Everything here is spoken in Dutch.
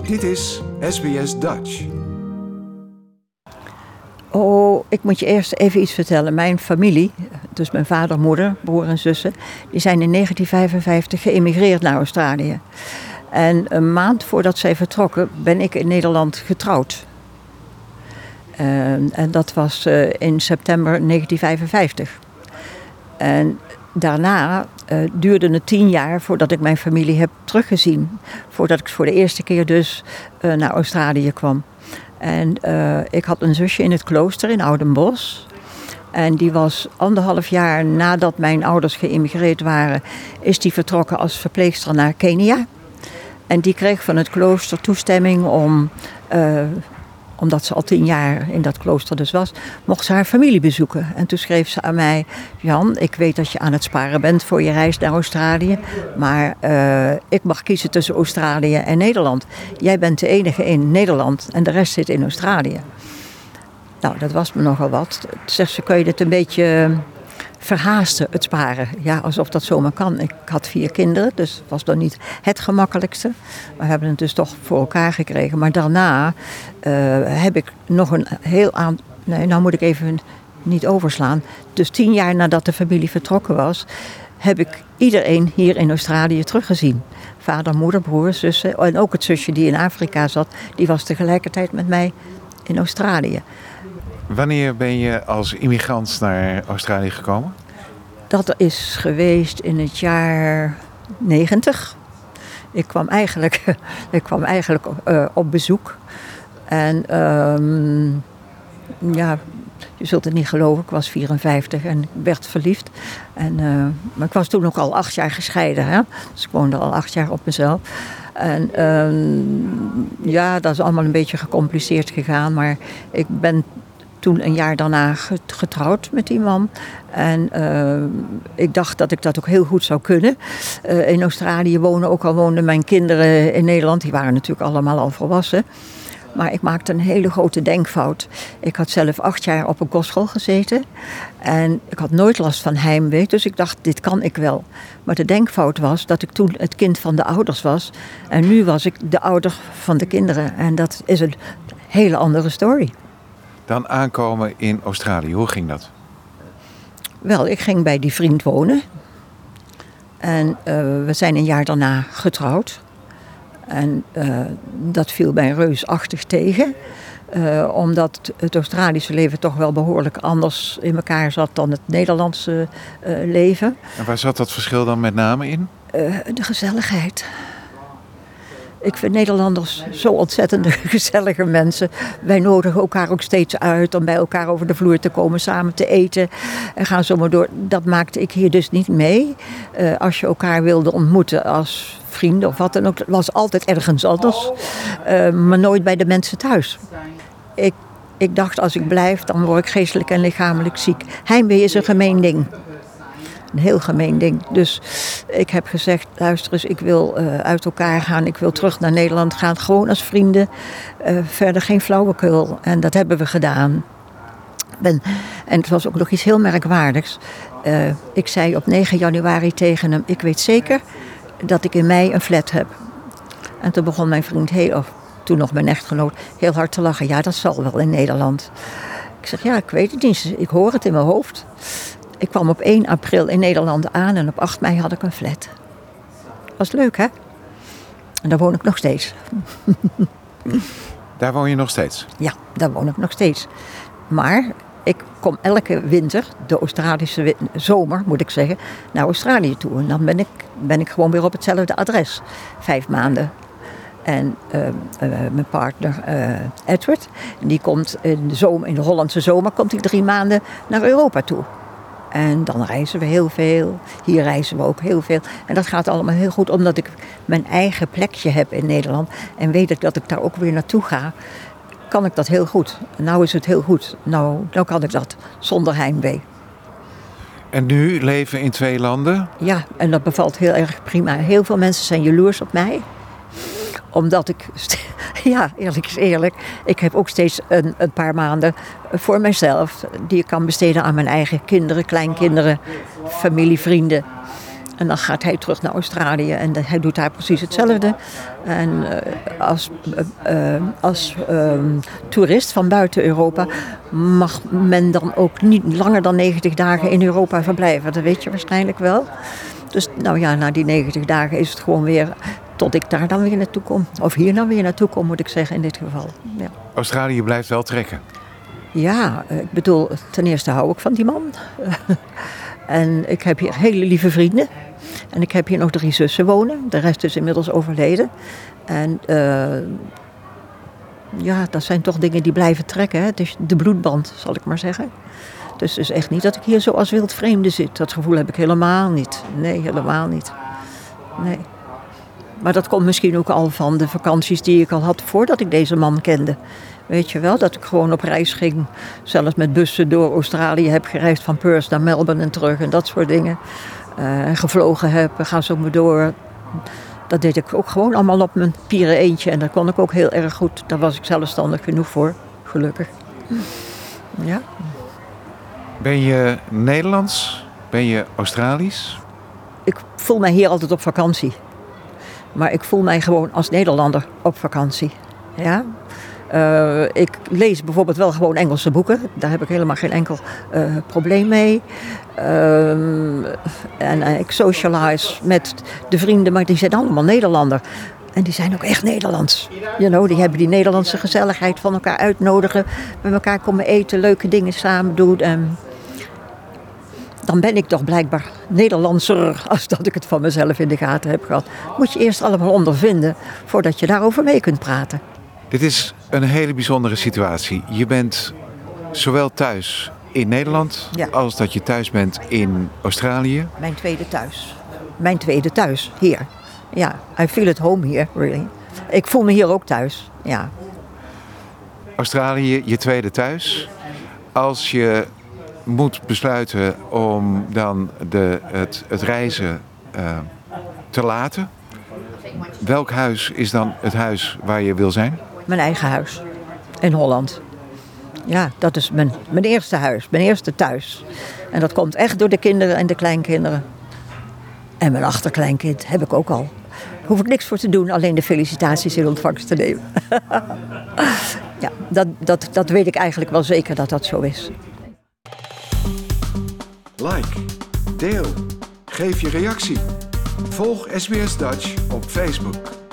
Dit is SBS Dutch. Oh, ik moet je eerst even iets vertellen. Mijn familie, dus mijn vader, moeder, broer en zussen, die zijn in 1955 geëmigreerd naar Australië. En een maand voordat zij vertrokken ben ik in Nederland getrouwd. En dat was in september 1955. En daarna duurde het 10 jaar voordat ik mijn familie heb teruggezien. Voordat ik voor de eerste keer dus naar Australië kwam. En ik had een zusje in het klooster in Oudenbosch. En die was 1,5 jaar nadat mijn ouders geëmigreerd waren, is die vertrokken als verpleegster naar Kenia. En die kreeg van het klooster toestemming om, omdat ze al 10 jaar in dat klooster dus was, mocht ze haar familie bezoeken. En toen schreef ze aan mij: Jan, ik weet dat je aan het sparen bent voor je reis naar Australië, maar ik mag kiezen tussen Australië en Nederland. Jij bent de enige in Nederland en de rest zit in Australië. Nou, dat was me nogal wat. Toen zegt ze: kun je dit een beetje verhaasten, het sparen? Ja, alsof dat zomaar kan. Ik had 4 kinderen, dus het was dan niet het gemakkelijkste. Maar we hebben het dus toch voor elkaar gekregen. Maar daarna heb ik nog een heel aantal... Nee, nou moet ik even niet overslaan. Dus 10 jaar nadat de familie vertrokken was, heb ik iedereen hier in Australië teruggezien. Vader, moeder, broer, zussen. En ook het zusje die in Afrika zat, die was tegelijkertijd met mij in Australië. Wanneer ben je als immigrant naar Australië gekomen? Dat is geweest in het jaar 90. Ik kwam eigenlijk op bezoek. En ja, je zult het niet geloven, ik was 54 en ik werd verliefd. Maar ik was toen ook al 8 jaar gescheiden. Hè? Dus ik woonde al 8 jaar op mezelf. En ja, dat is allemaal een beetje gecompliceerd gegaan. Maar ik ben toen een jaar daarna getrouwd met die man. En ik dacht dat ik dat ook heel goed zou kunnen. In Australië wonen, ook al woonden mijn kinderen in Nederland. Die waren natuurlijk allemaal al volwassen. Maar ik maakte een hele grote denkfout. Ik had zelf 8 jaar op een kostschool gezeten. En ik had nooit last van heimwee. Dus ik dacht, dit kan ik wel. Maar de denkfout was dat ik toen het kind van de ouders was. En nu was ik de ouder van de kinderen. En dat is een hele andere story. Dan aankomen in Australië, hoe ging dat? Wel, ik ging bij die vriend wonen. En we zijn een jaar daarna getrouwd. En dat viel mij reusachtig tegen. Omdat het Australische leven toch wel behoorlijk anders in elkaar zat dan het Nederlandse leven. En waar zat dat verschil dan met name in? De gezelligheid. Ik vind Nederlanders zo ontzettend gezellige mensen. Wij nodigen elkaar ook steeds uit om bij elkaar over de vloer te komen, samen te eten. En gaan zo maar door. Dat maakte ik hier dus niet mee. Als je elkaar wilde ontmoeten als vrienden of wat dan ook, was altijd ergens anders. Maar nooit bij de mensen thuis. Ik dacht, als ik blijf, dan word ik geestelijk en lichamelijk ziek. Heimwee is een gemeen ding. Een heel gemeen ding. Dus ik heb gezegd, luister eens, ik wil uit elkaar gaan. Ik wil terug naar Nederland gaan. Gewoon als vrienden. Verder geen flauwekul. En dat hebben we gedaan. En het was ook nog iets heel merkwaardigs. Ik zei op 9 januari tegen hem, ik weet zeker dat ik in mei een flat heb. En toen begon mijn vriend, toen nog mijn echtgenoot, heel hard te lachen. Ja, dat zal wel in Nederland. Ik zeg, ja, ik weet het niet. Ik hoor het in mijn hoofd. Ik kwam op 1 april in Nederland aan en op 8 mei had ik een flat. Was leuk, hè? En daar woon ik nog steeds. Daar woon je nog steeds? Ja, daar woon ik nog steeds. Maar ik kom elke winter, de Australische zomer moet ik zeggen, naar Australië toe. En dan ben ik gewoon weer op hetzelfde adres. 5 maanden. En mijn partner Edward, die komt in de Hollandse zomer, komt hij 3 maanden naar Europa toe. En dan reizen we heel veel. Hier reizen we ook heel veel. En dat gaat allemaal heel goed, omdat ik mijn eigen plekje heb in Nederland. En weet ik dat ik daar ook weer naartoe ga, kan ik dat heel goed. Nou is het heel goed. Nou kan ik dat zonder heimwee. En nu leven in 2 landen? Ja, en dat bevalt heel erg prima. Heel veel mensen zijn jaloers op mij. Omdat ik, ja, eerlijk is eerlijk, ik heb ook steeds een paar maanden voor mezelf die ik kan besteden aan mijn eigen kinderen, kleinkinderen, familie, vrienden. En dan gaat hij terug naar Australië en hij doet daar precies hetzelfde. En als toerist van buiten Europa mag men dan ook niet langer dan 90 dagen in Europa verblijven. Dat weet je waarschijnlijk wel. Dus nou ja, na die 90 dagen is het gewoon weer tot ik daar dan weer naartoe kom. Of hier dan weer naartoe kom, moet ik zeggen in dit geval. Ja. Australië blijft wel trekken. Ja, ik bedoel, ten eerste hou ik van die man. En ik heb hier hele lieve vrienden. En ik heb hier nog 3 zussen wonen. De rest is inmiddels overleden. En ja, dat zijn toch dingen die blijven trekken. Hè? Het is de bloedband, zal ik maar zeggen. Dus het is echt niet dat ik hier zo als wildvreemde zit. Dat gevoel heb ik helemaal niet. Nee, helemaal niet. Nee. Maar dat komt misschien ook al van de vakanties die ik al had voordat ik deze man kende. Weet je wel, dat ik gewoon op reis ging. Zelfs met bussen door Australië heb gereisd van Perth naar Melbourne en terug en dat soort dingen. Gevlogen heb, ga zo maar door. Dat deed ik ook gewoon allemaal op mijn pieren eentje. En dat kon ik ook heel erg goed. Daar was ik zelfstandig genoeg voor, gelukkig. Ja. Ben je Nederlands? Ben je Australisch? Ik voel mij hier altijd op vakantie. Maar ik voel mij gewoon als Nederlander op vakantie. Ja. Ik lees bijvoorbeeld wel gewoon Engelse boeken. Daar heb ik helemaal geen enkel probleem mee. En ik socialize met de vrienden, maar die zijn allemaal Nederlander. En die zijn ook echt Nederlands. You know, die hebben die Nederlandse gezelligheid van elkaar uitnodigen. Met elkaar komen eten, leuke dingen samen doen. En dan ben ik toch blijkbaar Nederlandser als dat ik het van mezelf in de gaten heb gehad. Moet je eerst allemaal ondervinden voordat je daarover mee kunt praten. Dit is een hele bijzondere situatie. Je bent zowel thuis in Nederland als dat je thuis bent in Australië. Mijn tweede thuis. Mijn tweede thuis, hier. Ja, I feel at home here, really. Ik voel me hier ook thuis, ja. Australië, je tweede thuis. Als je moet besluiten om dan het reizen te laten, welk huis is dan het huis waar je wil zijn? Mijn eigen huis. In Holland. Ja, dat is mijn eerste huis. Mijn eerste thuis. En dat komt echt door de kinderen en de kleinkinderen. En mijn achterkleinkind heb ik ook al. Daar hoef ik niks voor te doen, alleen de felicitaties in ontvangst te nemen. Ja, dat weet ik eigenlijk wel zeker dat dat zo is. Like, deel, geef je reactie. Volg SBS Dutch op Facebook.